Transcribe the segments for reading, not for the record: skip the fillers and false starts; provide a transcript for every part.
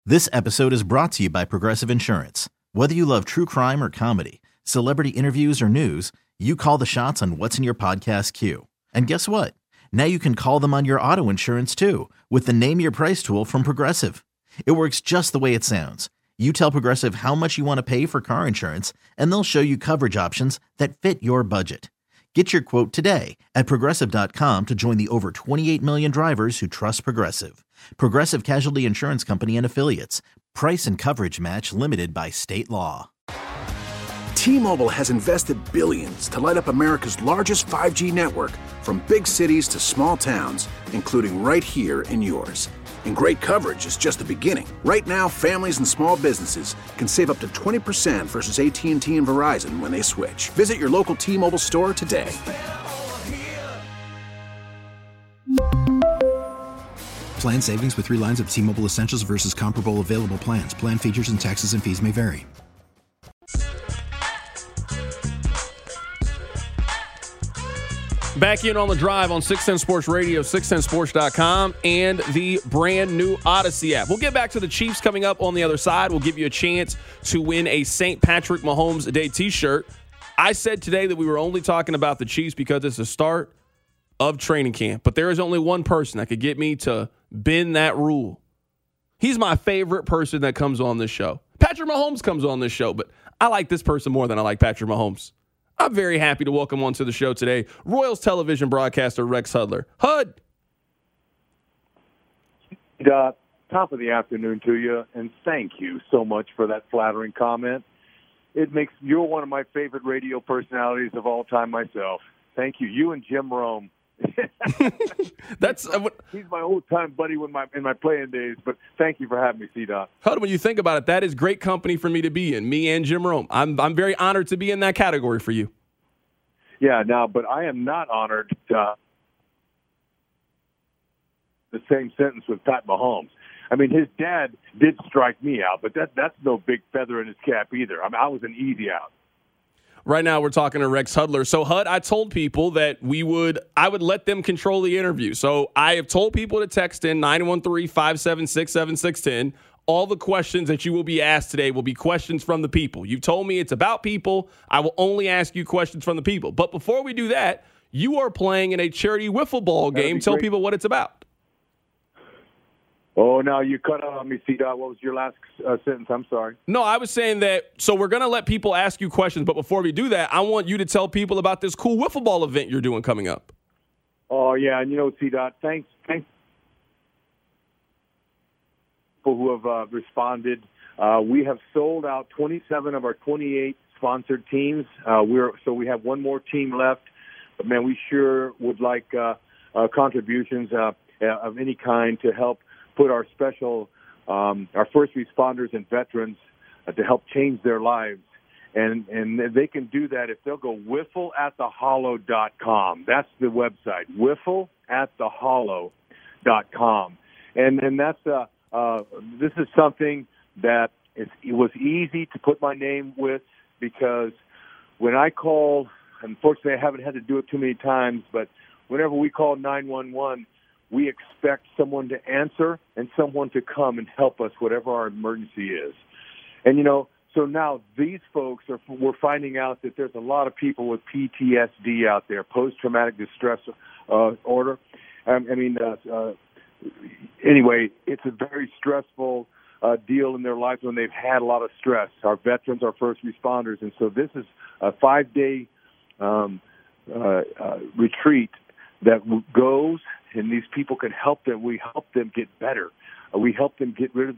This episode is brought to you by Progressive Insurance. Whether you love true crime or comedy, celebrity interviews or news, you call the shots on what's in your podcast queue. And guess what? Now you can call them on your auto insurance too with the Name Your Price tool from Progressive. It works just the way it sounds. You tell Progressive how much you want to pay for car insurance, and they'll show you coverage options that fit your budget. Get your quote today at Progressive.com to join the over 28 million drivers who trust Progressive. Progressive Casualty Insurance Company and Affiliates. Price and coverage match limited by state law. T-Mobile has invested billions to light up America's largest 5G network, from big cities to small towns, including right here in yours. And great coverage is just the beginning. Right now, families and small businesses can save up to 20% versus AT&T and Verizon when they switch. Visit your local T-Mobile store today. Plan savings with 3 lines of T-Mobile Essentials versus comparable available plans. Plan features and taxes and fees may vary. Back in on the drive on 610 Sports Radio, 610sports.com, and the brand new Odyssey app. We'll get back to the Chiefs coming up on the other side. We'll give you a chance to win a St. Patrick Mahomes Day t-shirt. I said today that we were only talking about the Chiefs because it's the start of training camp. But there is only one person that could get me to bend that rule. He's my favorite person that comes on this show. Patrick Mahomes comes on this show, but I like this person more than I like Patrick Mahomes. I'm very happy to welcome onto the show today Royals television broadcaster Rex Hudler. Hud. Top of the afternoon to you, and thank you so much for that flattering comment. You're one of my favorite radio personalities of all time myself. Thank you. You and Jim Rome. He's my old-time buddy in my playing days, but thank you for having me, C-Dot. Hud, when you think about it, that is great company for me to be in, me and Jim Rome. I'm very honored to be in that category for you. Yeah, but I am not honored the same sentence with Pat Mahomes. I mean, his dad did strike me out, but that's no big feather in his cap either. I was an easy out. Right now, we're talking to Rex Hudler. So, Hud, I told people that I would let them control the interview. So, I have told people to text in 913-576-7610. All the questions that you will be asked today will be questions from the people. You've told me it's about people. I will only ask you questions from the people. But before we do that, you are playing in a charity wiffle ball game. Tell people what it's about. Oh, now you cut out on me, C-Dot. What was your last sentence? I'm sorry. No, I was saying that, so we're going to let people ask you questions, but before we do that, I want you to tell people about this cool wiffle ball event you're doing coming up. Oh, yeah, and C-Dot, thanks people who have responded. We have sold out 27 of our 28 sponsored teams. So we have one more team left, but, man, we sure would like contributions of any kind to help put our our first responders and veterans to help change their lives. And they can do that if they'll go wiffleatthehollow.com. That's the website, wiffleatthehollow.com. And that's this is something that it was easy to put my name with, because when I call, unfortunately I haven't had to do it too many times, but whenever we call 911, we expect someone to answer and someone to come and help us, whatever our emergency is. And, so now these folks we're finding out that there's a lot of people with PTSD out there, post-traumatic distress order. Anyway, it's a very stressful deal in their lives when they've had a lot of stress. Our veterans, our first responders. And so this is a 5-day retreat that goes, and these people can help them. We help them get better. We help them get rid of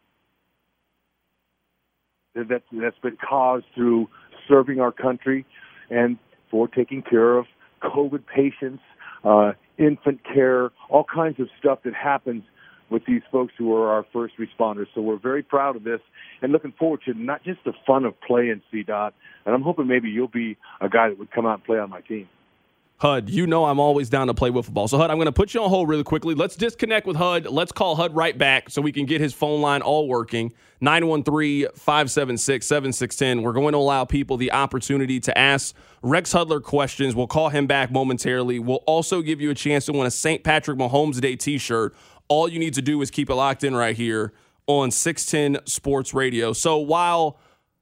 that's been caused through serving our country and for taking care of COVID patients, infant care, all kinds of stuff that happens with these folks who are our first responders. So we're very proud of this and looking forward to not just the fun of playing, C-Dot, and I'm hoping maybe you'll be a guy that would come out and play on my team. Hud, I'm always down to play wiffle ball. So, Hud, I'm going to put you on hold really quickly. Let's disconnect with Hud. Let's call Hud right back so we can get his phone line all working. 913-576-7610. We're going to allow people the opportunity to ask Rex Hudler questions. We'll call him back momentarily. We'll also give you a chance to win a St. Patrick Mahomes Day t-shirt. All you need to do is keep it locked in right here on 610 Sports Radio. So while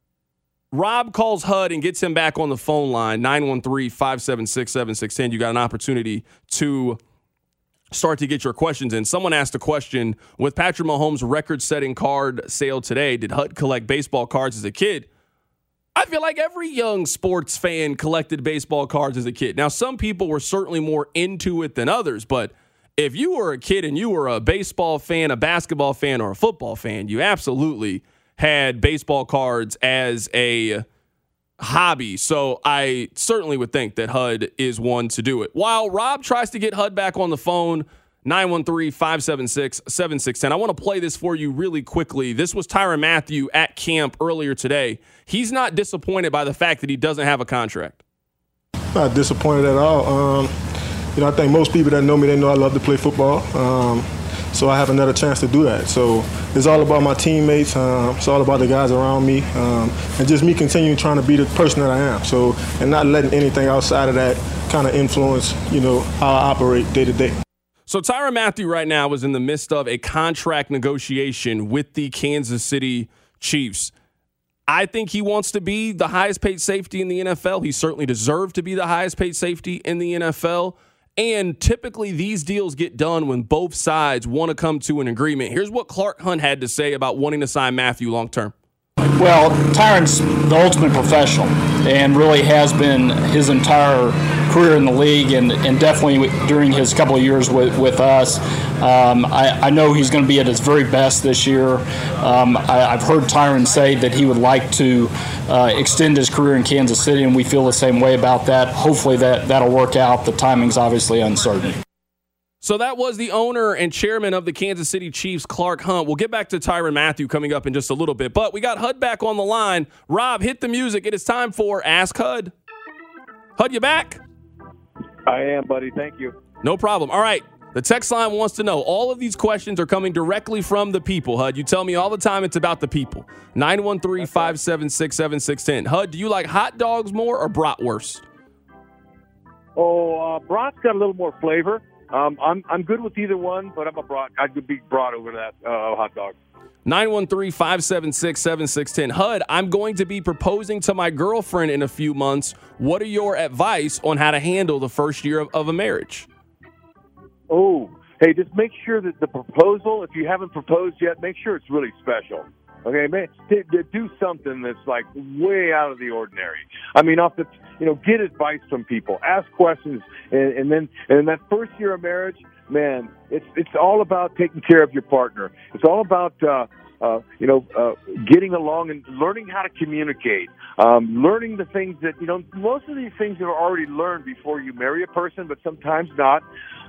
Rob calls HUD and gets him back on the phone line, 913-576-7610, you got an opportunity to start to get your questions in. Someone asked a question, with Patrick Mahomes' record-setting card sale today, did HUD collect baseball cards as a kid? I feel like every young sports fan collected baseball cards as a kid. Now, some people were certainly more into it than others, but if you were a kid and you were a baseball fan, a basketball fan, or a football fan, you absolutely had baseball cards as a hobby. So I certainly would think that HUD is one to do it. While Rob tries to get HUD back on the phone, 913-576-7610. I want to play this for you really quickly. This was Tyrann Mathieu at camp earlier today. He's not disappointed by the fact that he doesn't have a contract. Not disappointed at all. I think most people that know me, they know I love to play football. So I have another chance to do that. So it's all about my teammates. It's all about the guys around me, and just me continuing trying to be the person that I am. So, and not letting anything outside of that kind of influence, how I operate day to day. So Tyrann Mathieu right now is in the midst of a contract negotiation with the Kansas City Chiefs. I think he wants to be the highest paid safety in the NFL. He certainly deserved to be the highest paid safety in the NFL. And typically these deals get done when both sides want to come to an agreement. Here's what Clark Hunt had to say about wanting to sign Mathieu long term. Well, Tyrann's the ultimate professional and really has been his entire career in the league, and definitely during his couple of years with us. I know he's going to be at his very best this year. I've heard Tyrann say that he would like to extend his career in Kansas City, and we feel the same way about that. Hopefully that'll work out. The timing's obviously uncertain. So that was the owner and chairman of the Kansas City Chiefs, Clark Hunt. We'll get back to Tyrann Mathieu coming up in just a little bit, but we got HUD back on the line. Rob, hit the music. It is time for Ask HUD. HUD, you back? I am, buddy. Thank you. No problem. All right. The text line wants to know. All of these questions are coming directly from the people, HUD. You tell me all the time it's about the people. 913-576-7610. HUD, do you like hot dogs more or bratwurst? Brat's got a little more flavor. I'm good with either one, but I'm a brat. I'd be brat over that hot dog. 913-576-7610. HUD, I'm going to be proposing to my girlfriend in a few months. What are your advice on how to handle the first year of a marriage? Oh, hey, just make sure that the proposal, if you haven't proposed yet, make sure it's really special. Okay, man, do something that's like way out of the ordinary. I mean, get advice from people, ask questions, and then that first year of marriage, man, it's all about taking care of your partner. It's all about getting along and learning how to communicate, learning the things that most of these things are already learned before you marry a person, but sometimes not.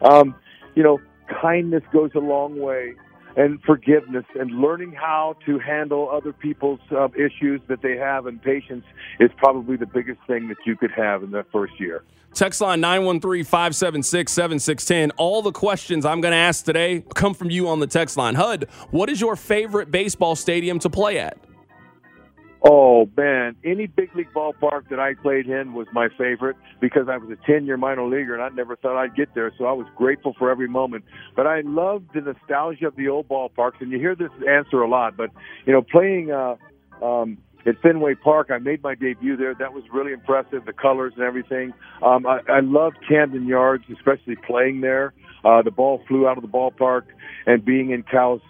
Kindness goes a long way. And forgiveness and learning how to handle other people's issues that they have, and patience is probably the biggest thing that you could have in that first year. Text line 913-576-7610. All the questions I'm going to ask today come from you on the text line. HUD, what is your favorite baseball stadium to play at? Oh, man, any big league ballpark that I played in was my favorite because I was a 10-year minor leaguer, and I never thought I'd get there, so I was grateful for every moment. But I loved the nostalgia of the old ballparks, and you hear this answer a lot. But, playing at Fenway Park, I made my debut there. That was really impressive, the colors and everything. I loved Camden Yards, especially playing there. The ball flew out of the ballpark, and being in Cal's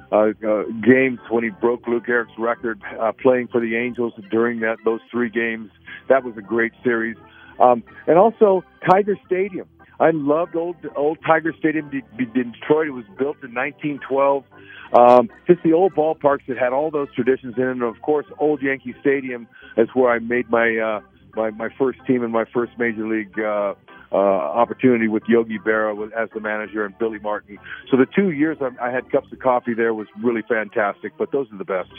games when he broke Lou Gehrig's record, playing for the Angels during those 3 games. That was a great series. And also Tiger Stadium. I loved old Tiger Stadium in Detroit. It was built in 1912. Just the old ballparks that had all those traditions in it. And of course, old Yankee Stadium is where I made my first team in my first major league opportunity with Yogi Berra as the manager and Billy Martin. So the 2 years I had cups of coffee there was really fantastic, but those are the best.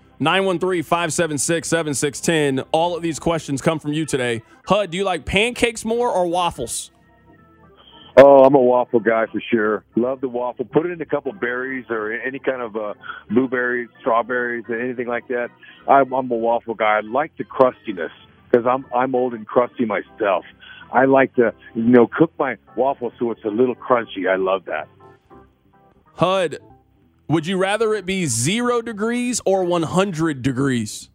913-576-7610. All of these questions come from you today. HUD, do you like pancakes more or waffles? Oh, I'm a waffle guy for sure. Love the waffle. Put it in a couple berries or any kind of blueberries, strawberries, anything like that. I'm a waffle guy. I like the crustiness because I'm old and crusty myself. I like to, cook my waffle so it's a little crunchy. I love that. HUD, Would you rather it be 0 degrees or 100 degrees?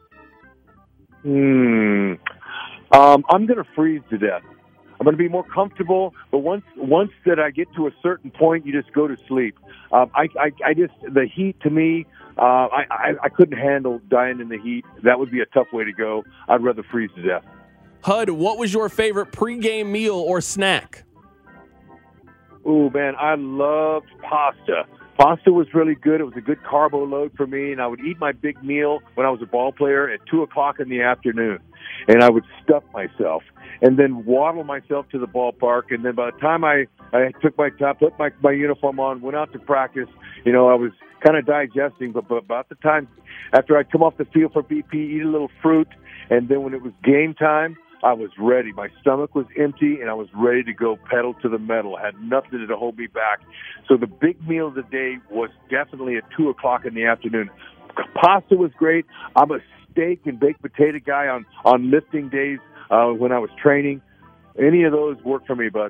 I'm going to freeze to death. I'm going to be more comfortable, but once that I get to a certain point, you just go to sleep. The heat to me, I couldn't handle dying in the heat. That would be a tough way to go. I'd rather freeze to death. Hud, what was your favorite pregame meal or snack? Ooh, man, I loved pasta. Pasta was really good. It was a good carbo load for me, and I would eat my big meal when I was a ball player at 2 o'clock in the afternoon, and I would stuff myself and then waddle myself to the ballpark, and then by the time I took my top, put my uniform on, went out to practice, I was kind of digesting, but about the time after I'd come off the field for BP, eat a little fruit, and then when it was game time, I was ready. My stomach was empty, and I was ready to go pedal to the metal. I had nothing to hold me back. So the big meal of the day was definitely at 2 o'clock in the afternoon. Pasta was great. I'm a steak and baked potato guy on lifting days when I was training. Any of those work for me, bud.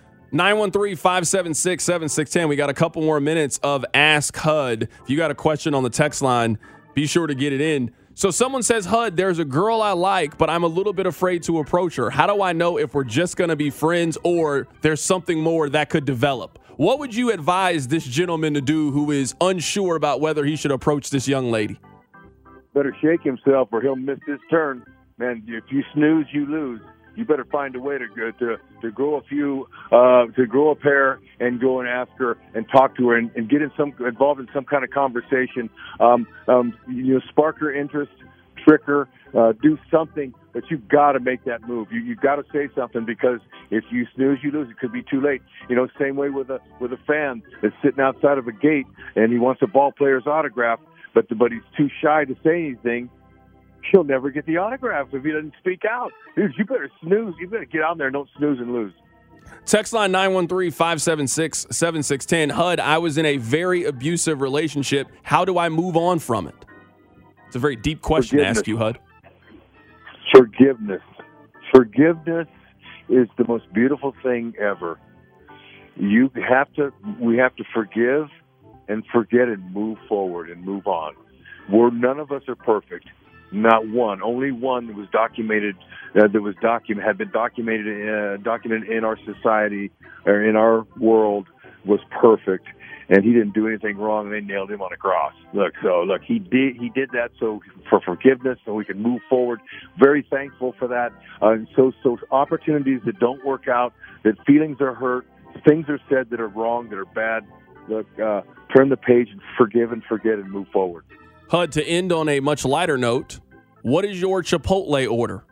913-576-7610. We got a couple more minutes of Ask Hud. If you got a question on the text line, be sure to get it in. So someone says, Hud, there's a girl I like, but I'm a little bit afraid to approach her. How do I know if we're just going to be friends or there's something more that could develop? What would you advise this gentleman to do who is unsure about whether he should approach this young lady? Better shake himself or he'll miss his turn. Man, if you snooze, you lose. You better find a way to grow a pair and go and ask her and talk to her and get involved in some kind of conversation. Spark her interest, trick her, do something. But you've got to make that move. You've got to say something, because if you snooze, you lose. It could be too late. Same way with a fan that's sitting outside of a gate and he wants a ball player's autograph, but he's too shy to say anything. He'll never get the autograph if he doesn't speak out. Dude, you better snooze. You better get out there and don't snooze and lose. Text line 913-576-7610. Hud, I was in a very abusive relationship. How do I move on from it? It's a very deep question to ask you, Hud. Forgiveness. Forgiveness is the most beautiful thing ever. We have to forgive and forget and move forward and move on. None of us are perfect. Not one. Only one that was documented. Had been documented in our society or in our world was perfect, and he didn't do anything wrong. And they nailed him on a cross. Look, he did that so for forgiveness, so we can move forward. Very thankful for that. So opportunities that don't work out, that feelings are hurt, things are said that are wrong, that are bad. Look, turn the page and forgive and forget and move forward. Hud, to end on a much lighter note, what is your Chipotle order?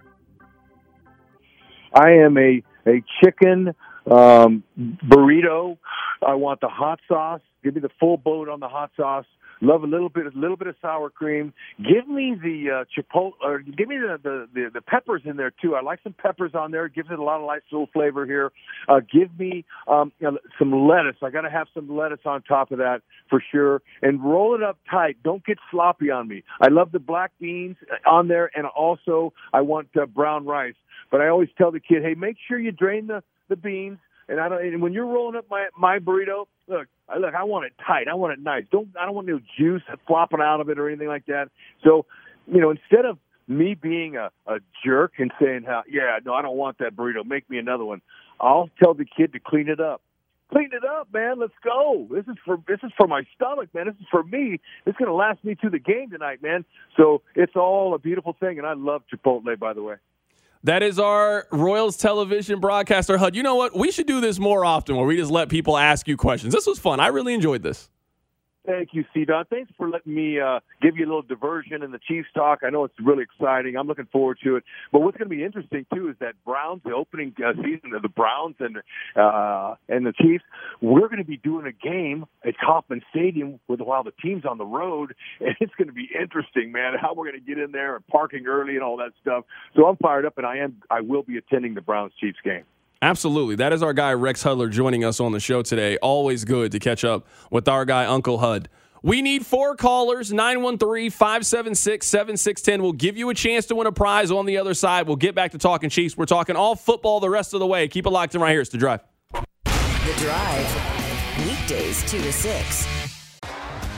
I am a chicken burrito. I want the hot sauce. Give me the full boat on the hot sauce. Love a little bit of sour cream. Give me the chipotle, or give me the peppers in there too. I like some peppers on there. It gives it a lot of nice little flavor here. Give me some lettuce. I got to have some lettuce on top of that for sure. And roll it up tight. Don't get sloppy on me. I love the black beans on there, and also I want brown rice. But I always tell the kid, hey, make sure you drain the beans. And when you're rolling up my burrito, look, I want it tight. I want it nice. I don't want no juice flopping out of it or anything like that. So, instead of me being a jerk and saying, I don't want that burrito, make me another one, I'll tell the kid to clean it up. Clean it up, man. Let's go. This is for my stomach, man. This is for me. It's going to last me through the game tonight, man. So it's all a beautiful thing, and I love Chipotle, by the way. That is our Royals television broadcaster, Hud. You know what? We should do this more often where we just let people ask you questions. This was fun. I really enjoyed this. Thank you, C-Dot. Thanks for letting me give you a little diversion in the Chiefs talk. I know it's really exciting. I'm looking forward to it. But what's going to be interesting, too, is that the opening season of the Browns and the Chiefs, we're going to be doing a game at Kauffman Stadium while the team's on the road. And it's going to be interesting, man, how we're going to get in there and parking early and all that stuff. So I'm fired up, and I will be attending the Browns-Chiefs game. Absolutely. That is our guy, Rex Hudler, joining us on the show today. Always good to catch up with our guy, Uncle Hud. We need 4 callers, 913-576-7610. We'll give you a chance to win a prize on the other side. We'll get back to talking Chiefs. We're talking all football the rest of the way. Keep it locked in right here. It's The Drive. The Drive. Weekdays 2 to 6.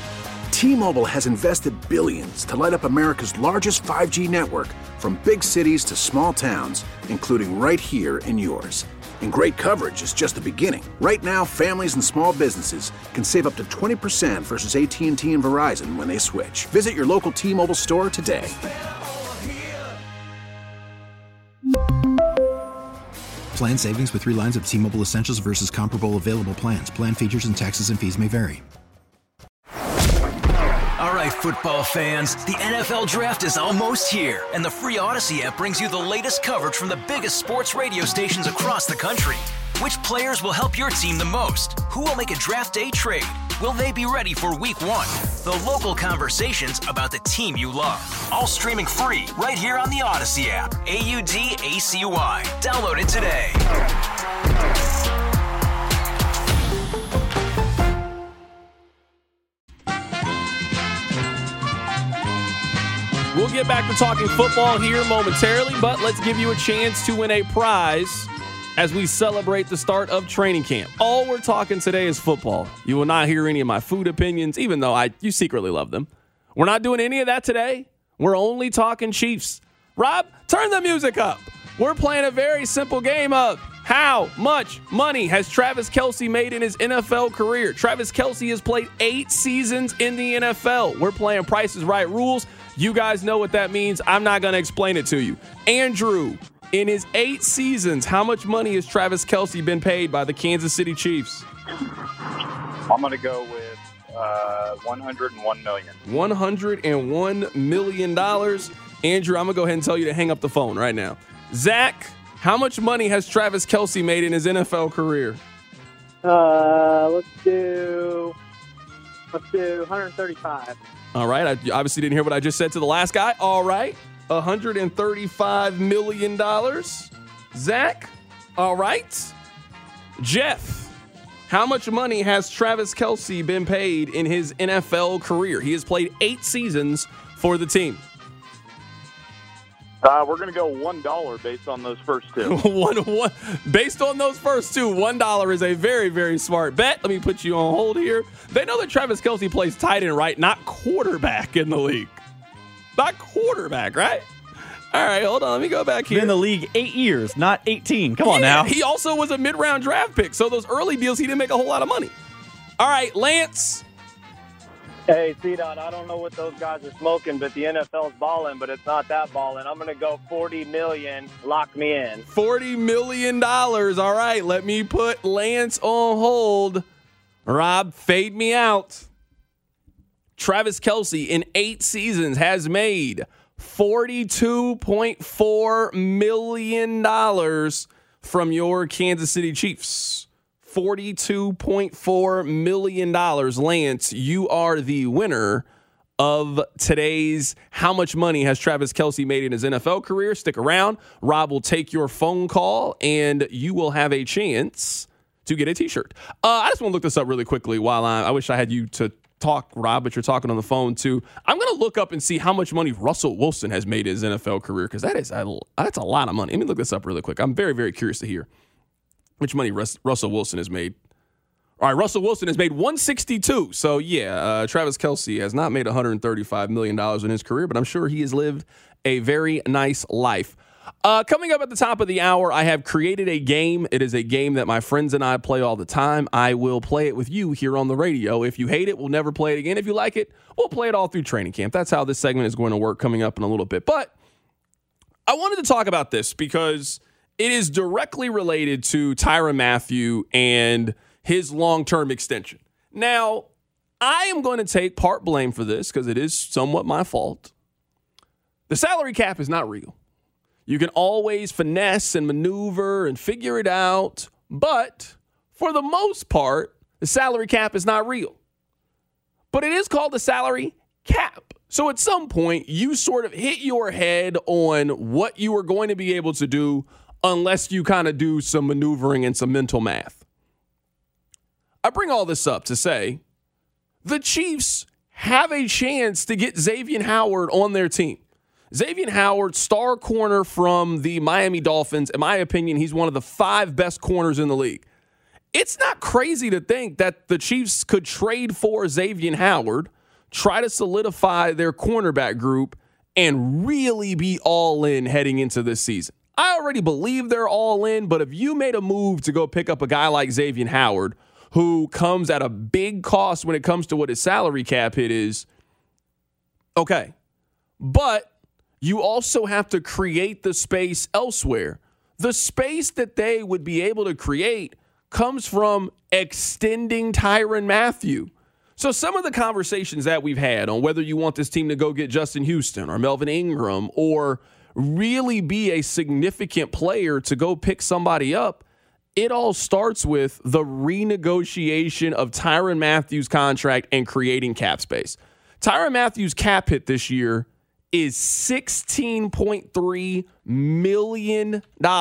T-Mobile has invested billions to light up America's largest 5G network, from big cities to small towns, including right here in yours. And great coverage is just the beginning. Right now, families and small businesses can save up to 20% versus AT&T and Verizon when they switch. Visit your local T-Mobile store today. Plan savings with 3 lines of T-Mobile Essentials versus comparable available plans. Plan features and taxes and fees may vary. All right, football fans, the NFL Draft is almost here, and the free Odyssey app brings you the latest coverage from the biggest sports radio stations across the country. Which players will help your team the most? Who will make a draft day trade? Will they be ready for week 1? The local conversations about the team you love. All streaming free right here on the Odyssey app. AUDACY. Download it today. We'll get back to talking football here momentarily, but let's give you a chance to win a prize as we celebrate the start of training camp. All we're talking today is football. You will not hear any of my food opinions, even though you secretly love them. We're not doing any of that today. We're only talking Chiefs. Rob, turn the music up. We're playing a very simple game of how much money has Travis Kelce made in his NFL career. Travis Kelce has played 8 seasons in the NFL. We're playing Price is Right rules. You guys know what that means. I'm not going to explain it to you. Andrew, in his 8 seasons, how much money has Travis Kelce been paid by the Kansas City Chiefs? I'm going to go with $101 million. $101 million. Andrew, I'm going to go ahead and tell you to hang up the phone right now. Zach, how much money has Travis Kelce made in his NFL career? Let's do 135. All right. I obviously didn't hear what I just said to the last guy. All right. $135 million. Zach. All right. Jeff, how much money has Travis Kelce been paid in his NFL career? He has played 8 seasons for the team. We're going to go $1 based on those first 2. Based on those first 2, $1 is a very, very smart bet. Let me put you on hold here. They know that Travis Kelce plays tight end, right? Not quarterback in the league. Not quarterback, right? All right, hold on. Let me go back here. Been in the league 8 years, not 18. Come on now. He also was a mid-round draft pick, so those early deals, he didn't make a whole lot of money. All right, Lance. Hey, C-Dot, I don't know what those guys are smoking, but the NFL's balling, but it's not that balling. I'm going to go $40 million. Lock me in. $40 million. All right, let me put Lance on hold. Rob, fade me out. Travis Kelce in 8 seasons has made $42.4 million from your Kansas City Chiefs. $42.4 million. Lance, you are the winner of today's How Much Money Has Travis Kelce Made in His NFL Career. Stick around. Rob will take your phone call, and you will have a chance to get a T-shirt. I just want to look this up really quickly while I wish I had you to talk, Rob, but you're talking on the phone, too. I'm going to look up and see how much money Russell Wilson has made in his NFL career, because that's a lot of money. Let me look this up really quick. I'm very, very curious to hear which money Russell Wilson has made. All right, Russell Wilson has made $162. So, yeah, Travis Kelce has not made $135 million in his career, but I'm sure he has lived a very nice life. Coming up at the top of the hour, I have created a game. It is a game that my friends and I play all the time. I will play it with you here on the radio. If you hate it, we'll never play it again. If you like it, we'll play it all through training camp. That's how this segment is going to work coming up in a little bit. But I wanted to talk about this because it is directly related to Tyrann Mathieu and his long-term extension. Now, I am going to take part blame for this because it is somewhat my fault. The salary cap is not real. You can always finesse and maneuver and figure it out, but for the most part, the salary cap is not real. But it is called the salary cap. So at some point, you sort of hit your head on what you are going to be able to do unless you kind of do some maneuvering and some mental math. I bring all this up to say the Chiefs have a chance to get Xavier Howard on their team. Xavier Howard, star corner from the Miami Dolphins. In my opinion, he's one of the 5 best corners in the league. It's not crazy to think that the Chiefs could trade for Xavier Howard, try to solidify their cornerback group and really be all in heading into this season. I already believe they're all in, but if you made a move to go pick up a guy like Xavier Howard, who comes at a big cost when it comes to what his salary cap hit is, okay. But you also have to create the space elsewhere. The space that they would be able to create comes from extending Tyrann Mathieu. So some of the conversations that we've had on whether you want this team to go get Justin Houston or Melvin Ingram or really be a significant player to go pick somebody up, it all starts with the renegotiation of Tyrann Mathieu's contract and creating cap space. Tyrann Mathieu's cap hit this year is $16.3 million.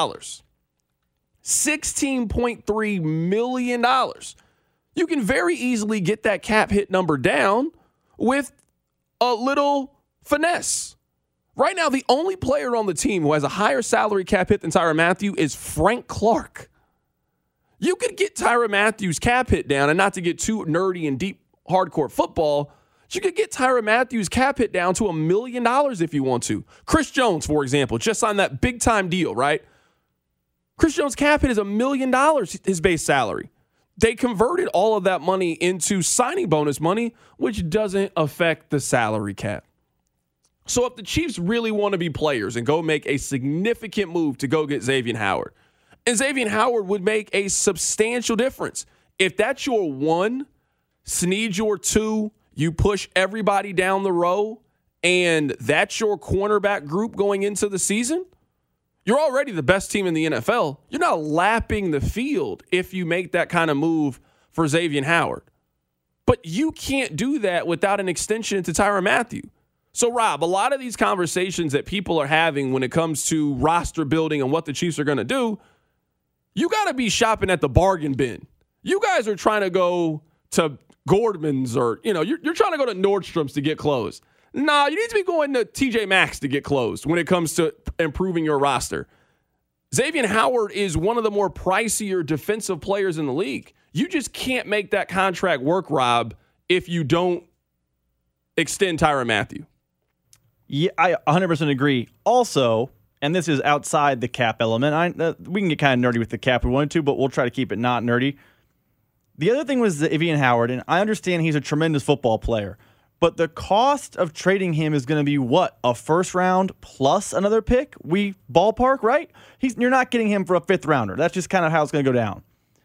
$16.3 million. You can very easily get that cap hit number down with a little finesse. Right now, the only player on the team who has a higher salary cap hit than Tyrann Mathieu is Frank Clark. You could get Tyrann Mathieu's cap hit down, and not to get too nerdy and deep hardcore football, you could get Tyrann Mathieu's cap hit down to $1 million if you want to. Chris Jones, for example, just signed that big-time deal, right? Chris Jones' cap hit is $1 million, his base salary. They converted all of that money into signing bonus money, which doesn't affect the salary cap. So if the Chiefs really want to be players and go make a significant move to go get Xavier Howard, and Xavier Howard would make a substantial difference. If that's your one, Snead your two, you push everybody down the row, and that's your cornerback group going into the season, you're already the best team in the NFL. You're not lapping the field if you make that kind of move for Xavier Howard. But you can't do that without an extension to Tyrann Mathieu. So, Rob, a lot of these conversations that people are having when it comes to roster building and what the Chiefs are going to do, you got to be shopping at the bargain bin. You guys are trying to go to Gordman's or, you're trying to go to Nordstrom's to get clothes. Nah, you need to be going to TJ Maxx to get clothes when it comes to improving your roster. Xavier Howard is one of the more pricier defensive players in the league. You just can't make that contract work, Rob, if you don't extend Tyrann Mathieu. Yeah, I 100% agree. Also, and this is outside the cap element, we can get kind of nerdy with the cap if we want to, but we'll try to keep it not nerdy. The other thing was Xavier Howard, and I understand he's a tremendous football player, but the cost of trading him is going to be what? A first round plus another pick? We ballpark, right? You're not getting him for a fifth rounder. That's just kind of how it's going to go down.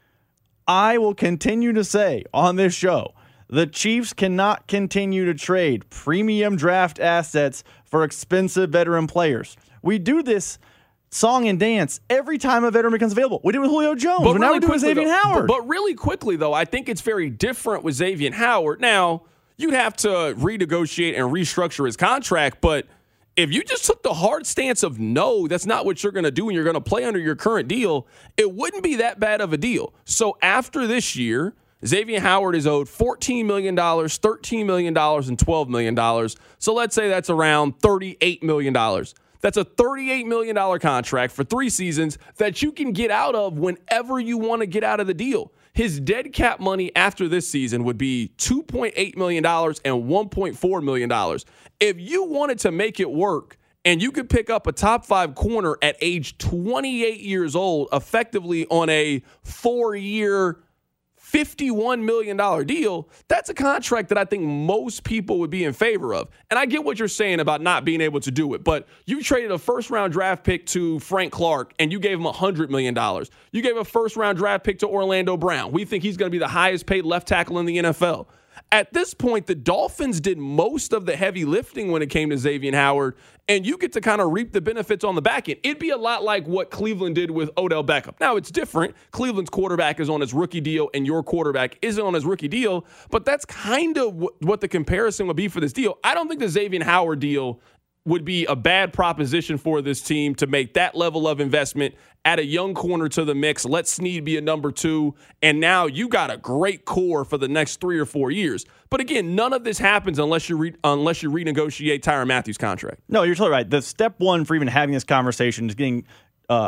I will continue to say on this show, the Chiefs cannot continue to trade premium draft assets for expensive veteran players. We do this song and dance every time a veteran becomes available. We did it with Julio Jones. But now we do it with Xavier Howard. But really quickly, though, I think it's very different with Xavier Howard. Now, you'd have to renegotiate and restructure his contract, but if you just took the hard stance of no, that's not what you're going to do and you're going to play under your current deal, it wouldn't be that bad of a deal. So after this year, Xavier Howard is owed $14 million, $13 million, and $12 million. So let's say that's around $38 million. That's a $38 million contract for 3 seasons that you can get out of whenever you want to get out of the deal. His dead cap money after this season would be $2.8 million and $1.4 million. If you wanted to make it work and you could pick up a top 5 corner at age 28 years old, effectively on a 4-year, $51 million deal, that's a contract that I think most people would be in favor of. And I get what you're saying about not being able to do it, but you traded a first-round draft pick to Frank Clark, and you gave him $100 million. You gave a first-round draft pick to Orlando Brown. We think he's going to be the highest-paid left tackle in the NFL. At this point, the Dolphins did most of the heavy lifting when it came to Xavier Howard, and you get to kind of reap the benefits on the back end. It'd be a lot like what Cleveland did with Odell Beckham. Now, it's different. Cleveland's quarterback is on his rookie deal, and your quarterback isn't on his rookie deal, but that's kind of what the comparison would be for this deal. I don't think the Xavier Howard deal would be a bad proposition for this team to make that level of investment, add a young corner to the mix, let Snead be a number 2, and now you got a great core for the next 3 or 4 years. But again, none of this happens unless you renegotiate Tyrann Mathieu's contract. No, you're totally right. The step one for even having this conversation is getting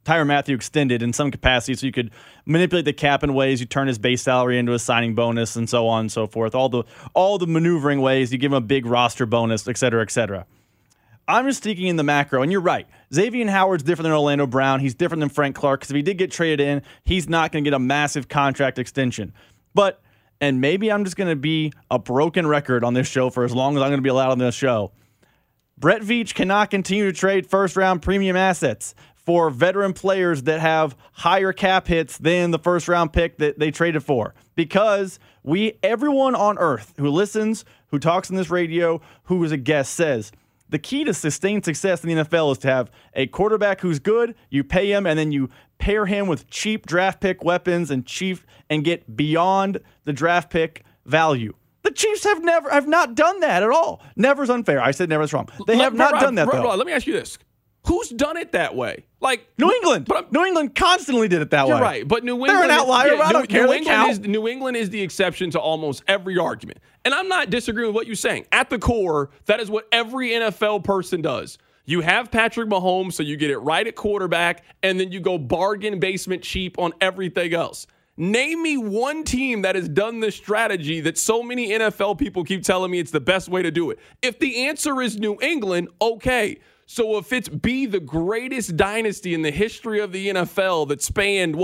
Tyrann Mathieu extended in some capacity so you could manipulate the cap in ways. You turn his base salary into a signing bonus and so on and so forth. All the maneuvering ways. You give him a big roster bonus, et cetera, et cetera. I'm just speaking in the macro, and you're right. Xavier Howard's different than Orlando Brown. He's different than Frank Clark, because if he did get traded in, he's not going to get a massive contract extension. But, and maybe I'm just going to be a broken record on this show for as long as I'm going to be allowed on this show. Brett Veach cannot continue to trade first-round premium assets for veteran players that have higher cap hits than the first-round pick that they traded for. Because everyone on earth who listens, who talks on this radio, who is a guest says, the key to sustained success in the NFL is to have a quarterback who's good, you pay him, and then you pair him with cheap draft pick weapons and get beyond the draft pick value. The Chiefs have not done that at all. Never's unfair. I said never is wrong. They have not done that, though. Let me ask you this. Who's done it that way? Like New England. New England constantly did it that way. You're right, but New England... They're an outlier, but I don't care. New England is the exception to almost every argument. And I'm not disagreeing with what you're saying. At the core, that is what every NFL person does. You have Patrick Mahomes, so you get it right at quarterback, and then you go bargain basement cheap on everything else. Name me one team that has done this strategy that so many NFL people keep telling me it's the best way to do it. If the answer is New England, okay. So if it's the greatest dynasty in the history of the NFL that spanned,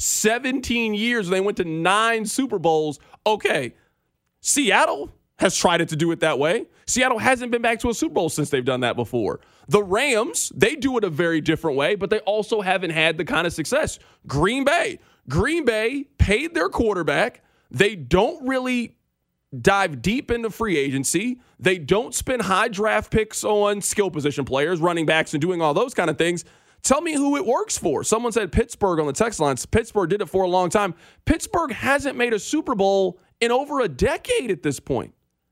17 years, and they went to 9 Super Bowls, okay. Seattle has tried it to do it that way. Seattle hasn't been back to a Super Bowl since they've done that before. The Rams, they do it a very different way, but they also haven't had the kind of success. Green Bay paid their quarterback. They don't really dive deep into free agency. They don't spend high draft picks on skill position players, running backs, and doing all those kind of things. Tell me who it works for. Someone said Pittsburgh on the text lines. Pittsburgh did it for a long time. Pittsburgh hasn't made a Super Bowl in over a decade at this point.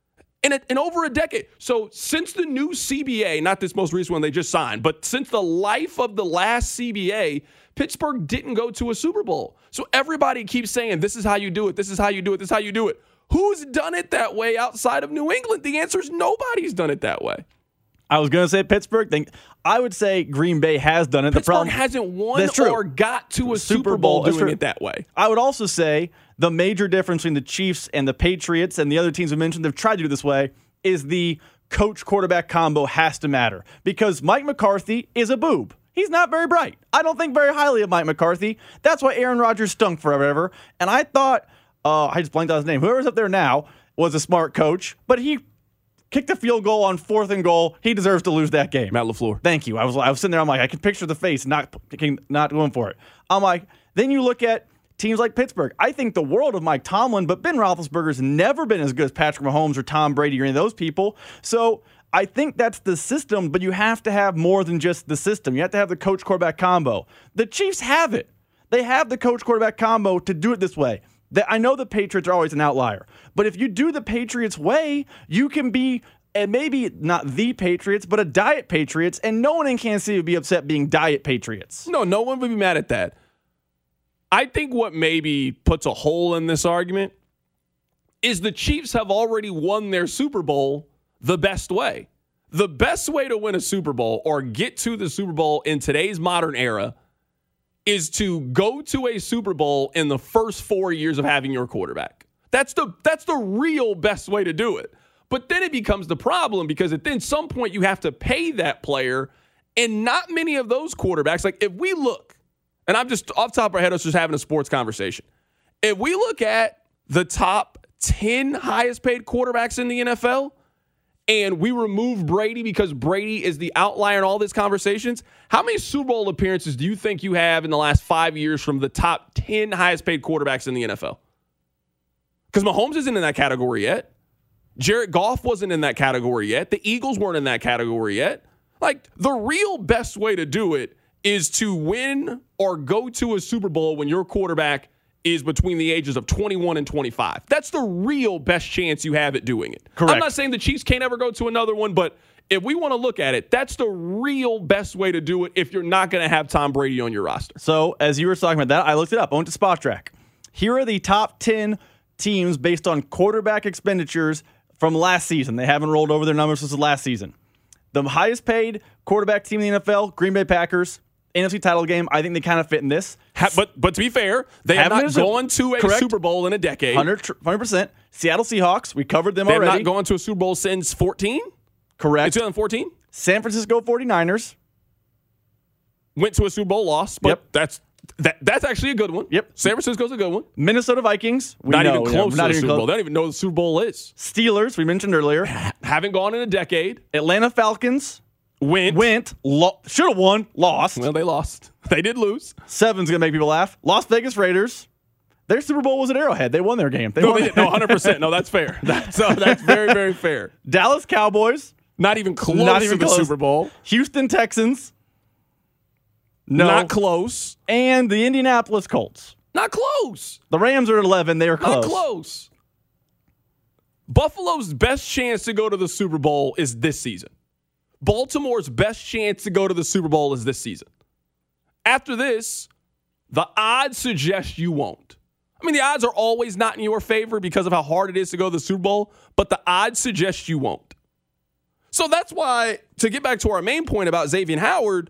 In over a decade. So since the new CBA, not this most recent one they just signed, but since the life of the last CBA, Pittsburgh didn't go to a Super Bowl. So everybody keeps saying, this is how you do it, this is how you do it, this is how you do it. Who's done it that way outside of New England? The answer is nobody's done it that way. I was going to say Pittsburgh. I would say Green Bay has done it. Pittsburgh hasn't won or got to a Super Bowl doing it that way. I would also say the major difference between the Chiefs and the Patriots and the other teams we mentioned that have tried to do this way is the coach-quarterback combo has to matter. Because Mike McCarthy is a boob. He's not very bright. I don't think very highly of Mike McCarthy. That's why Aaron Rodgers stunk forever. And I thought, I just blanked on his name. Whoever's up there now was a smart coach, but he kicked a field goal on 4th and goal. He deserves to lose that game. Matt LaFleur. Thank you. I was sitting there. I'm like, I can picture the face, not going for it. I'm like, then you look at teams like Pittsburgh. I think the world of Mike Tomlin, but Ben Roethlisberger's never been as good as Patrick Mahomes or Tom Brady or any of those people. So I think that's the system, but you have to have more than just the system. You have to have the coach-quarterback combo. The Chiefs have it. They have the coach-quarterback combo to do it this way. I know the Patriots are always an outlier, but if you do the Patriots way, you can be, and maybe not the Patriots, but a diet Patriots, and no one in Kansas City would be upset being diet Patriots. No one would be mad at that. I think what maybe puts a hole in this argument is the Chiefs have already won their Super Bowl the best way. The best way to win a Super Bowl or get to the Super Bowl in today's modern era is to go to a Super Bowl in the first 4 years of having your quarterback. That's the real best way to do it. But then it becomes the problem because at then some point you have to pay that player, and not many of those quarterbacks, like if we look, and I'm just off the top of our head, I was just having a sports conversation. If we look at the top 10 highest paid quarterbacks in the NFL, and we remove Brady because Brady is the outlier in all these conversations, how many Super Bowl appearances do you think you have in the last 5 years from the top 10 highest paid quarterbacks in the NFL? Because Mahomes isn't in that category yet. Jared Goff wasn't in that category yet. The Eagles weren't in that category yet. Like, the real best way to do it is to win or go to a Super Bowl when your quarterback is between the ages of 21 and 25. That's the real best chance you have at doing it. Correct. I'm not saying the Chiefs can't ever go to another one, but if we want to look at it, that's the real best way to do it if you're not going to have Tom Brady on your roster. So, as you were talking about that, I looked it up. I went to SpotTrack. Here are the top 10 teams based on quarterback expenditures from last season. They haven't rolled over their numbers since the last season. The highest paid quarterback team in the NFL, Green Bay Packers. NFC title game. I think they kind of fit in this. But to be fair, they have not gone to a Super Bowl in a decade. 100%. Seattle Seahawks, we covered them already. They have not gone to a Super Bowl since 14? Correct. 2014? San Francisco 49ers. Went to a Super Bowl loss, but that's actually a good one. Yep. San Francisco's a good one. Minnesota Vikings. Not even close to the Super Bowl. They don't even know what the Super Bowl is. Steelers, we mentioned earlier. Haven't gone in a decade. Atlanta Falcons. Went. Should have won. Lost. Well, they lost. They did lose. 7's going to make people laugh. Las Vegas Raiders. Their Super Bowl was at Arrowhead. They won their game. They did. No, 100%. No, that's fair. That's very, very fair. Dallas Cowboys. Not even close to the Super Bowl. Houston Texans. No. Not close. And the Indianapolis Colts. Not close. The Rams are at 11. They are close. Not close. Buffalo's best chance to go to the Super Bowl is this season. Baltimore's best chance to go to the Super Bowl is this season. After this, the odds suggest you won't. I mean, the odds are always not in your favor because of how hard it is to go to the Super Bowl, but the odds suggest you won't. So that's why, to get back to our main point about Xavier Howard,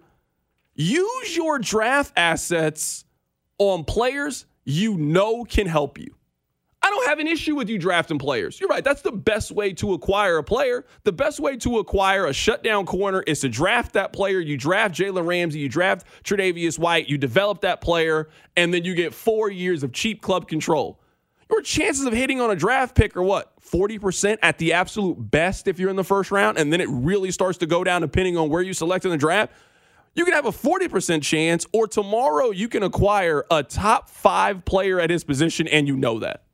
use your draft assets on players you know can help you. I don't have an issue with you drafting players. You're right. That's the best way to acquire a player. The best way to acquire a shutdown corner is to draft that player. You draft Jalen Ramsey. You draft Tre'Davious White. You develop that player, and then you get 4 years of cheap club control. Your chances of hitting on a draft pick are what? 40% at the absolute best if you're in the first round, and then it really starts to go down depending on where you select in the draft. You can have a 40% chance, or tomorrow you can acquire a top 5 player at his position, and you know that.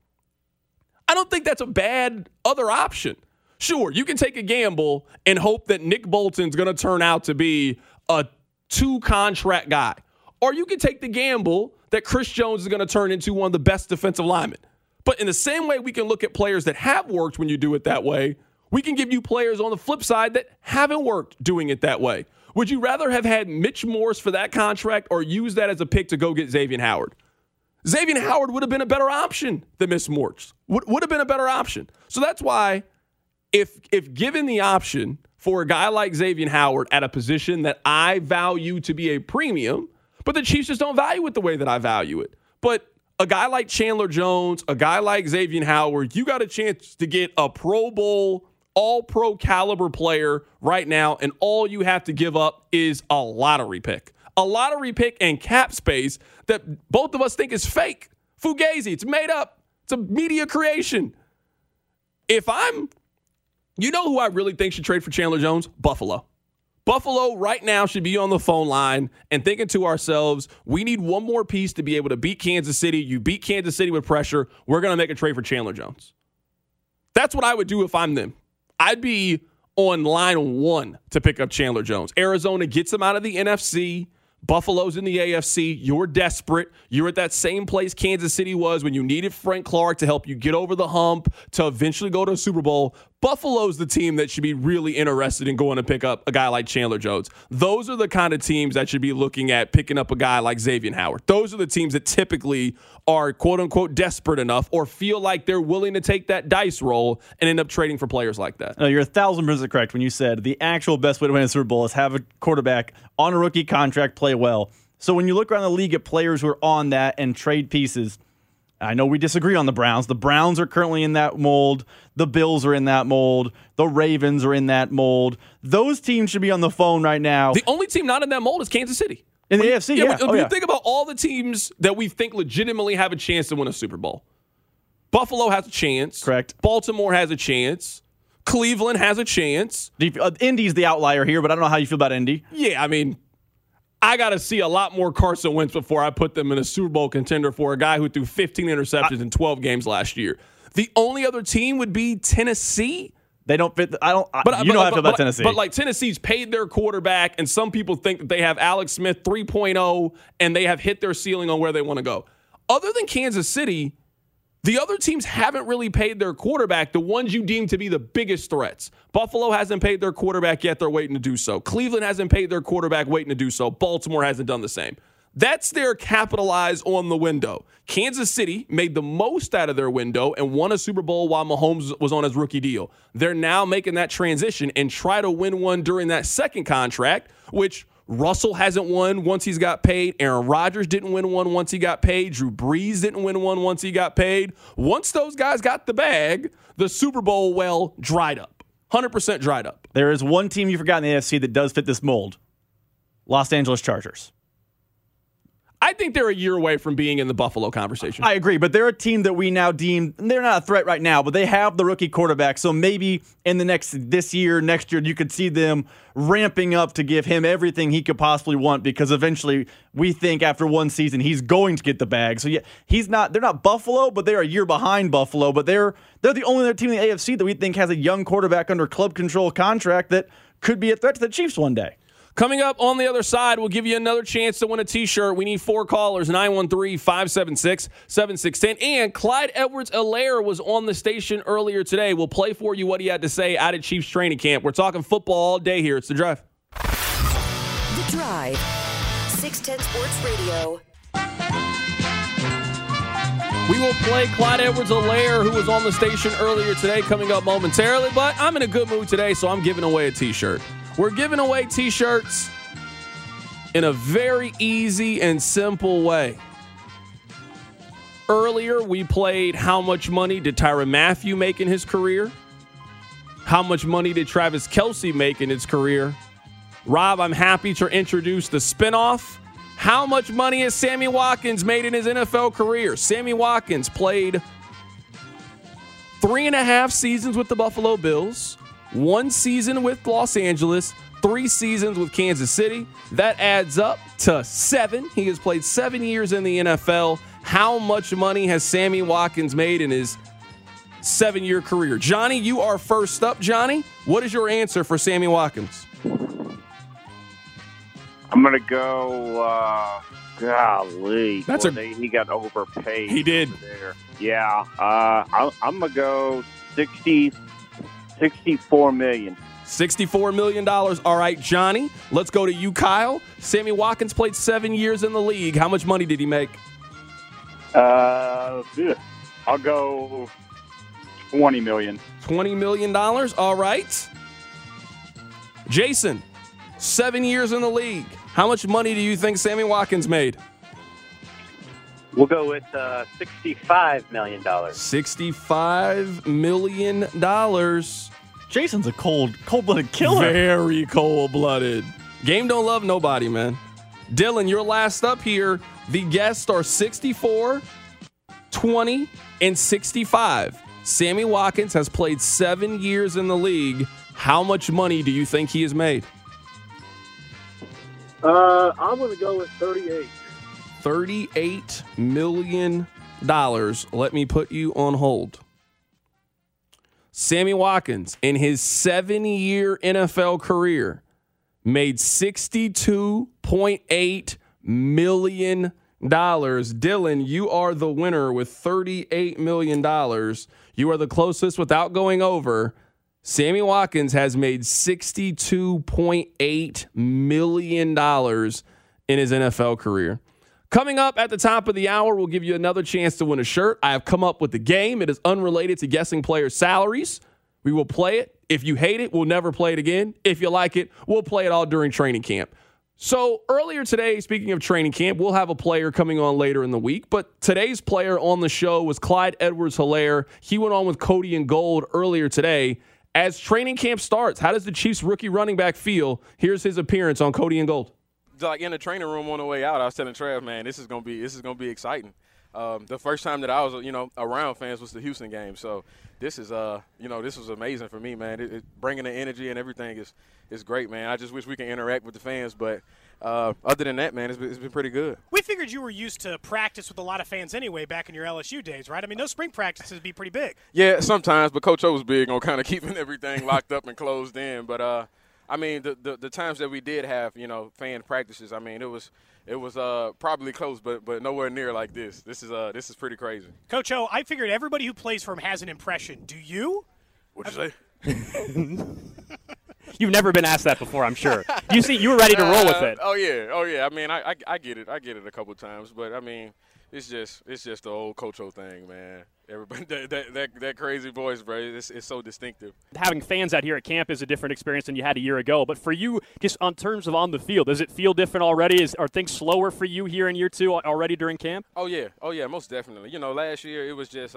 I don't think that's a bad other option. Sure, you can take a gamble and hope that Nick Bolton's going to turn out to be a 2-contract guy. Or you can take the gamble that Chris Jones is going to turn into one of the best defensive linemen. But in the same way we can look at players that have worked when you do it that way, we can give you players on the flip side that haven't worked doing it that way. Would you rather have had Mitch Morse for that contract or use that as a pick to go get Xavier Howard? Xavier Howard would have been a better option than Mitch Morse. Would have been a better option. So that's why if given the option for a guy like Xavier Howard at a position that I value to be a premium, but the Chiefs just don't value it the way that I value it. But a guy like Chandler Jones, a guy like Xavier Howard, you got a chance to get a Pro Bowl, all-pro caliber player right now, and all you have to give up is a lottery pick. A lottery pick and cap space that both of us think is fake. Fugazi, it's made up. It's a media creation. You know who I really think should trade for Chandler Jones? Buffalo. Buffalo right now should be on the phone line and thinking to ourselves, we need one more piece to be able to beat Kansas City. You beat Kansas City with pressure. We're going to make a trade for Chandler Jones. That's what I would do if I'm them. I'd be on line 1 to pick up Chandler Jones. Arizona gets him out of the NFC. Buffalo's in the AFC. You're desperate. You're at that same place Kansas City was when you needed Frank Clark to help you get over the hump to eventually go to a Super Bowl. Buffalo's the team that should be really interested in going to pick up a guy like Chandler Jones. Those are the kind of teams that should be looking at picking up a guy like Xavier Howard. Those are the teams that typically are quote-unquote desperate enough or feel like they're willing to take that dice roll and end up trading for players like that. No, you're 1,000% correct when you said the actual best way to win a Super Bowl is have a quarterback on a rookie contract play well. So when you look around the league at players who are on that and trade pieces, I know we disagree on the Browns. The Browns are currently in that mold. The Bills are in that mold. The Ravens are in that mold. Those teams should be on the phone right now. The only team not in that mold is Kansas City. In the AFC, yeah. When you think about all the teams that we think legitimately have a chance to win a Super Bowl, Buffalo has a chance. Correct. Baltimore has a chance. Cleveland has a chance. Indy's the outlier here, but I don't know how you feel about Indy. Yeah, I mean, I got to see a lot more Carson Wentz before I put them in a Super Bowl contender for a guy who threw 15 interceptions in 12 games last year. The only other team would be Tennessee. They don't fit. You know how I feel about Tennessee. But like Tennessee's paid their quarterback, and some people think that they have Alex Smith 3.0, and they have hit their ceiling on where they want to go. Other than Kansas City, the other teams haven't really paid their quarterback, the ones you deem to be the biggest threats. Buffalo hasn't paid their quarterback yet. They're waiting to do so. Cleveland hasn't paid their quarterback, waiting to do so. Baltimore hasn't done the same. That's their capitalize on the window. Kansas City made the most out of their window and won a Super Bowl while Mahomes was on his rookie deal. They're now making that transition and try to win one during that second contract, which Russell hasn't won once he's got paid. Aaron Rodgers didn't win one once he got paid. Drew Brees didn't win one once he got paid. Once those guys got the bag, the Super Bowl well dried up. 100% dried up. There is one team you forgot in the AFC that does fit this mold. Los Angeles Chargers. I think they're a year away from being in the Buffalo conversation. I agree, but they're a team that we now deem, they're not a threat right now, but they have the rookie quarterback. So maybe in next year, you could see them ramping up to give him everything he could possibly want, because eventually we think after one season he's going to get the bag. So yeah, they're not Buffalo, but they're a year behind Buffalo, but they're the only other team in the AFC that we think has a young quarterback under club control contract that could be a threat to the Chiefs one day. Coming up on the other side, we'll give you another chance to win a T-shirt. We need 4 callers, 913-576-7610. And Clyde Edwards-Helaire was on the station earlier today. We'll play for you what he had to say out at Chiefs training camp. We're talking football all day here. It's The Drive. The Drive. 610 Sports Radio. We will play Clyde Edwards-Helaire, who was on the station earlier today, coming up momentarily. But I'm in a good mood today, so I'm giving away a T-shirt. We're giving away T-shirts in a very easy and simple way. Earlier, we played how much money did Tyrann Mathieu make in his career? How much money did Travis Kelce make in his career? Rob, I'm happy to introduce the spinoff. How much money has Sammy Watkins made in his NFL career? Sammy Watkins played 3.5 seasons with the Buffalo Bills, 1 season with Los Angeles, 3 seasons with Kansas City. That adds up to 7. He has played 7 years in the NFL. How much money has Sammy Watkins made in his 7-year career? Johnny, you are first up. Johnny, what is your answer for Sammy Watkins? I'm going to go, golly. He got overpaid. He did. There. Yeah. I'm going to go 64 million. $64 million. All right, Johnny, let's go to you, Kyle. Sammy Watkins played 7 years in the league. How much money did he make? I'll go 20 million. $20 million. All right. Jason, 7 years in the league. How much money do you think Sammy Watkins made? We'll go with $65 million. $65 million. Jason's a cold-blooded killer. Very cold-blooded. Game don't love nobody, man. Dylan, you're last up here. The guests are 64, 20, and 65. Sammy Watkins has played 7 years in the league. How much money do you think he has made? I'm going to go with 38. $38 million. Let me put you on hold. Sammy Watkins, in his 7-year NFL career, made $62.8 million. Dylan, you are the winner with $38 million. You are the closest without going over. Sammy Watkins has made $62.8 million in his NFL career. Coming up at the top of the hour, we'll give you another chance to win a shirt. I have come up with the game. It is unrelated to guessing players' salaries. We will play it. If you hate it, we'll never play it again. If you like it, we'll play it all during training camp. So earlier today, speaking of training camp, we'll have a player coming on later in the week. But today's player on the show was Clyde Edwards-Helaire. He went on with Cody and Gold earlier today. As training camp starts, how does the Chiefs rookie running back feel? Here's his appearance on Cody and Gold. Like in the training room on the way out, I was telling Trav, man, this is gonna be exciting. The first time that I was, around fans was the Houston game. So this is, this was amazing for me, man. It bringing the energy and everything is great, man. I just wish we can interact with the fans, but other than that, man, it's been pretty good. We figured you were used to practice with a lot of fans anyway back in your LSU days, right? I mean, those spring practices would be pretty big. Yeah, sometimes, but Coach O was big on kind of keeping everything locked up and closed in. But I mean, the times that we did have, fan practices, I mean, it was probably close, but nowhere near like this. This is pretty crazy. Coach O, I figured everybody who plays for him has an impression. Do you? What'd you say? You've never been asked that before, I'm sure. You were ready to roll with it. Oh yeah. I mean, I get it. I get it a couple times, but I mean, It's just the old Coach O thing, man. Everybody that crazy voice, bro. It's so distinctive. Having fans out here at camp is a different experience than you had a year ago. But for you, just on terms of on the field, does it feel different already? Are things slower for you here in year 2 already during camp? Oh yeah, most definitely. You know, last year it was just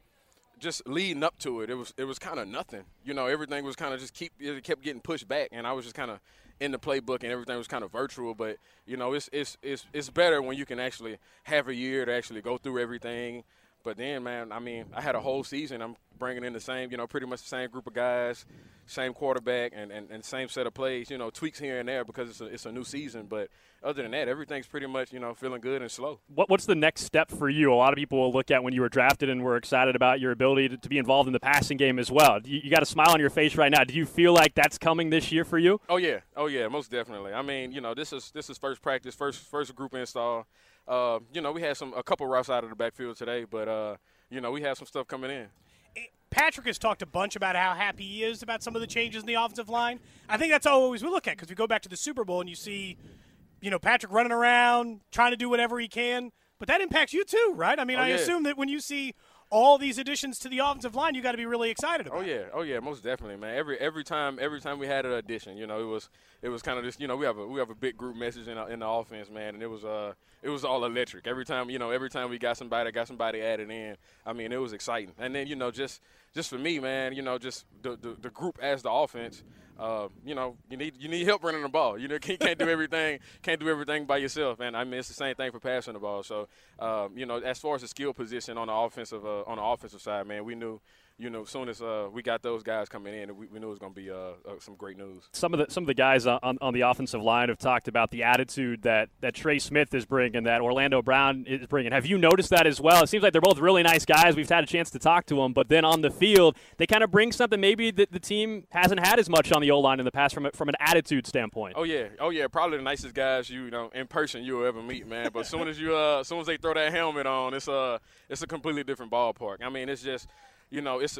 leading up to it. It was kind of nothing. You know, everything was kind of it kept getting pushed back, and I was just kind of in the playbook, and everything was kind of virtual. But you know, it's better when you can actually have a year to actually go through everything. But then, man, I mean, I had a whole season. I'm bringing in the same, you know, pretty much the same group of guys, same quarterback, and same set of plays. You know, tweaks here and there because it's a new season. But other than that, everything's pretty much, you know, feeling good and slow. What's the next step for you? A lot of people will look at when you were drafted and were excited about your ability to be involved in the passing game as well. You got a smile on your face right now. Do you feel like that's coming this year for you? Oh yeah, most definitely. I mean, you know, this is first practice, first group install. You know, we had a couple routes out of the backfield today, but you know, we have some stuff coming in. Patrick has talked a bunch about how happy he is about some of the changes in the offensive line. I think that's always we look at because we go back to the Super Bowl and you see, you know, Patrick running around trying to do whatever he can, but that impacts you too, right? I mean, I assume that when you see all these additions to the offensive line, you got to be really excited about. Oh yeah, most definitely, man. Every time we had an addition, you know, it was kind of just, you know, we have a big group message in the offense, man, and it was all electric. Every time we got somebody added in, I mean, it was exciting. And then, you know, just for me, man, you know, just the group as the offense. You know, you need help running the ball. You know, can't do everything by yourself. And I mean, it's the same thing for passing the ball. So, you know, as far as the skill position on the offensive side, man, we knew, you know, as soon as we got those guys coming in, we knew it was going to be some great news. Some of the guys on the offensive line have talked about the attitude that Trey Smith is bringing, that Orlando Brown is bringing. Have you noticed that as well? It seems like they're both really nice guys. We've had a chance to talk to them, but then on the field, they kind of bring something maybe that the team hasn't had as much on the O-line in the past from an attitude standpoint. Oh yeah, probably the nicest guys you know in person you'll ever meet, man. But as soon as they throw that helmet on, it's a completely different ballpark. I mean, it's just, you know, it's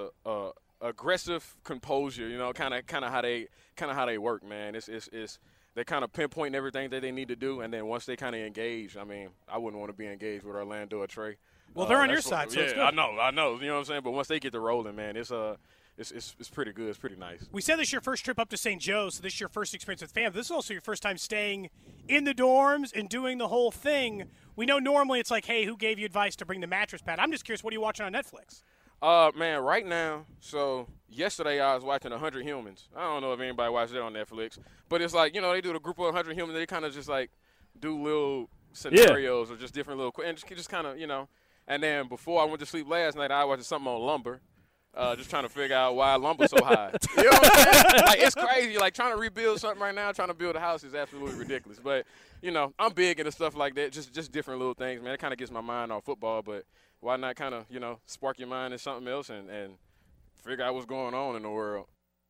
a aggressive composure, you know, kind of how they work, man. It's they kind of pinpointing everything that they need to do, and then once they kind of engage, I mean, I wouldn't want to be engaged with Orlando or Trey. Well, they're on your side, so it's good. I know, you know what I'm saying. But once they get to rolling, man, it's pretty good. It's pretty nice. We said this is your first trip up to St. Joe, so this is your first experience with fans. This is also your first time staying in the dorms and doing the whole thing. We know normally it's like, hey, who gave you advice to bring the mattress pad? I'm just curious, what are you watching on Netflix? Man, right now, so yesterday I was watching 100 Humans. I don't know if anybody watched that on Netflix, but it's like, you know, they do the group of 100 Humans. They kind of just like do little scenarios or just different little, and just kind of, you know. And then before I went to sleep last night, I watched something on lumber. Just trying to figure out why lumber's so high. You know what I'm saying? Like, it's crazy. Like, trying to rebuild something right now, trying to build a house is absolutely ridiculous. But, you know, I'm big into stuff like that, just different little things, man. It kind of gets my mind off football, but why not kind of, you know, spark your mind in something else and figure out what's going on in the world.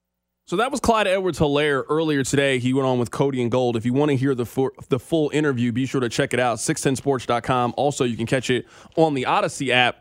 So that was Clyde Edwards-Helaire earlier today. He went on with Cody and Gold. If you want to hear the full interview, be sure to check it out, 610sports.com. Also, you can catch it on the Odyssey app.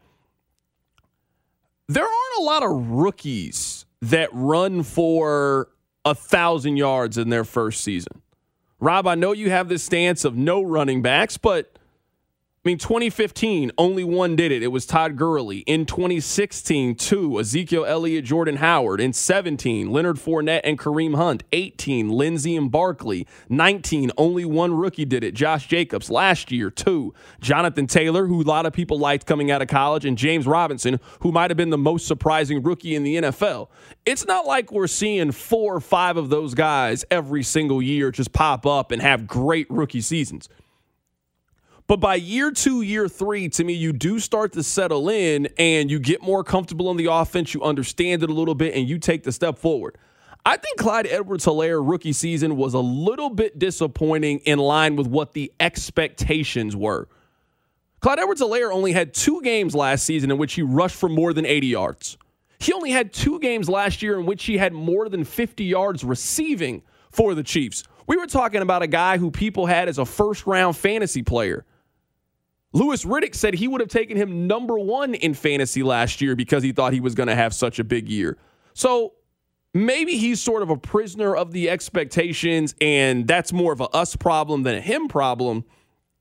There aren't a lot of rookies that run for 1,000 yards in their first season. Rob, I know you have this stance of no running backs, but I mean, 2015, only one did it. It was Todd Gurley. In 2016, 2, Ezekiel Elliott, Jordan Howard. In 17, Leonard Fournette and Kareem Hunt. 18, Lindsey and Barkley. 19, only one rookie did it, Josh Jacobs. Last year, 2, Jonathan Taylor, who a lot of people liked coming out of college, and James Robinson, who might have been the most surprising rookie in the NFL. It's not like we're seeing 4 or 5 of those guys every single year just pop up and have great rookie seasons. But by year 2, year 3, to me, you do start to settle in and you get more comfortable in the offense. You understand it a little bit and you take the step forward. I think Clyde Edwards-Helaire rookie season was a little bit disappointing in line with what the expectations were. Clyde Edwards-Helaire only had 2 games last season in which he rushed for more than 80 yards. He only had 2 games last year in which he had more than 50 yards receiving for the Chiefs. We were talking about a guy who people had as a first-round fantasy player. Louis Riddick said he would have taken him number 1 in fantasy last year because he thought he was going to have such a big year. So maybe he's sort of a prisoner of the expectations, and that's more of a us problem than a him problem.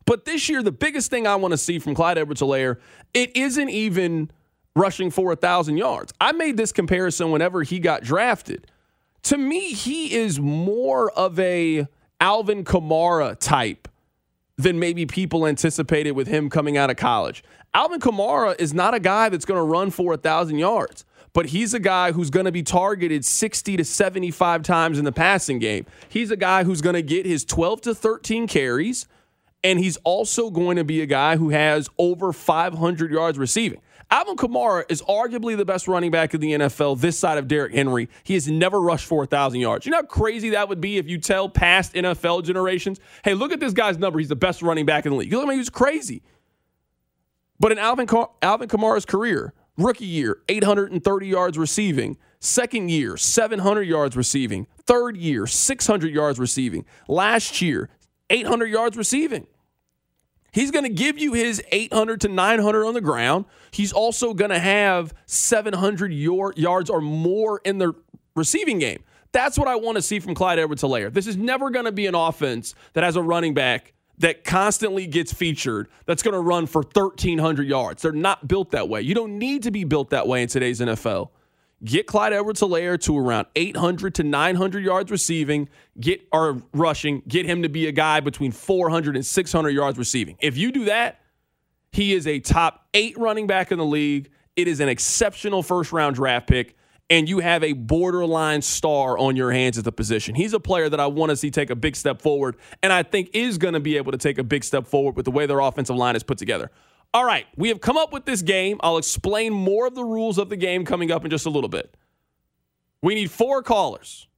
But this year, the biggest thing I want to see from Clyde Edwards-Helaire, it isn't even rushing for 1,000 yards. I made this comparison whenever he got drafted. To me, he is more of a Alvin Kamara type than maybe people anticipated with him coming out of college. Alvin Kamara is not a guy that's going to run for 1,000 yards, but he's a guy who's going to be targeted 60 to 75 times in the passing game. He's a guy who's going to get his 12 to 13 carries, and he's also going to be a guy who has over 500 yards receiving. Alvin Kamara is arguably the best running back in the NFL this side of Derrick Henry. He has never rushed for 1,000 yards. You know how crazy that would be if you tell past NFL generations, hey, look at this guy's number. He's the best running back in the league. You look at him, he was crazy. But in Alvin Kamara's career, rookie year, 830 yards receiving. Second year, 700 yards receiving. Third year, 600 yards receiving. Last year, 800 yards receiving. He's going to give you his 800 to 900 on the ground. He's also going to have 700 yards or more in the receiving game. That's what I want to see from Clyde Edwards-Helaire. This is never going to be an offense that has a running back that constantly gets featured that's going to run for 1,300 yards. They're not built that way. You don't need to be built that way in today's NFL. Get Clyde Edwards-Helaire to around 800 to 900 yards receiving, rushing, get him to be a guy between 400 and 600 yards receiving. If you do that, he is a top 8 running back in the league. It is an exceptional first-round draft pick, and you have a borderline star on your hands at the position. He's a player that I want to see take a big step forward, and I think is going to be able to take a big step forward with the way their offensive line is put together. All right, we have come up with this game. I'll explain more of the rules of the game coming up in just a little bit. We need 4 callers.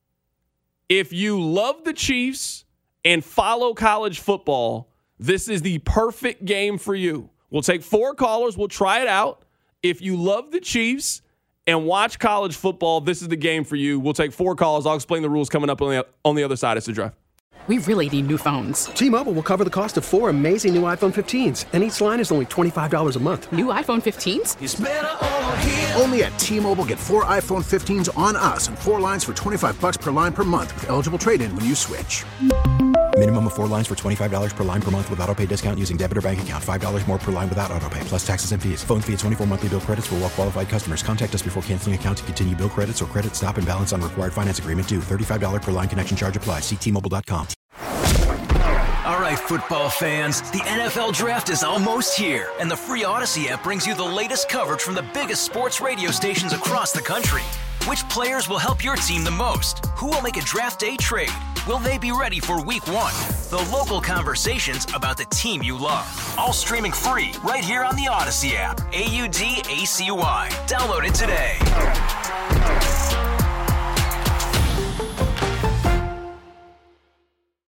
If you love the Chiefs and follow college football, this is the perfect game for you. We'll take 4 callers. We'll try it out. If you love the Chiefs and watch college football, this is the game for you. We'll take 4 callers. I'll explain the rules coming up on the other side. It's The Drive. We really need new phones. T-Mobile will cover the cost of 4 amazing new iPhone 15s, and each line is only $25 a month. New iPhone 15s? It's better over here. Only at T-Mobile, get 4 iPhone 15s on us and 4 lines for $25 per line per month with eligible trade-in when you switch. Minimum of 4 lines for $25 per line per month with autopay discount using debit or bank account. $5 more per line without autopay, plus taxes and fees. Phone fee at 24 monthly bill credits for well-qualified customers. Contact us before canceling account to continue bill credits or credit stop and balance on required finance agreement due. $35 per line connection charge applies. See T-Mobile.com. All right, football fans, the NFL Draft is almost here, and the free Odyssey app brings you the latest coverage from the biggest sports radio stations across the country. Which players will help your team the most? Who will make a draft day trade? Will they be ready for week 1? The local conversations about the team you love. All streaming free right here on the Odyssey app. AUDACY. Download it today.